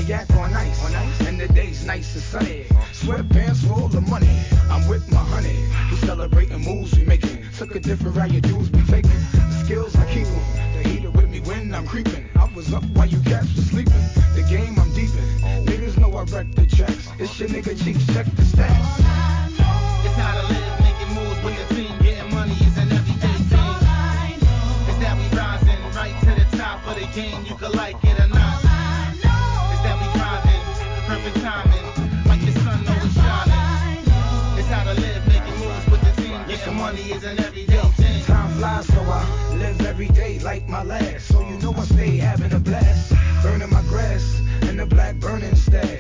Cognac on ice, and the day's nice and sunny. Sweatpants full of money. I'm with my honey. We celebrating moves we making. Took a different route, your dudes be taking. The skills I keep 'em. The heater with me when I'm creeping. I was up while you cats was sleeping. The game I'm deep in. Niggas know I wreck the tracks. It's your nigga Chief, check the stats. It's how to live, making moves with the team, getting money is an everyday thing. It's that we rising right to the top of the game, you could like it or not. It's that we grinding, perfect timing, like the sun always shining. It's how to live, making moves with the team, getting money is an everyday thing. Time flies, so I live every day like my last. So you know I stay having a blast, burning my grass in the black burning stash.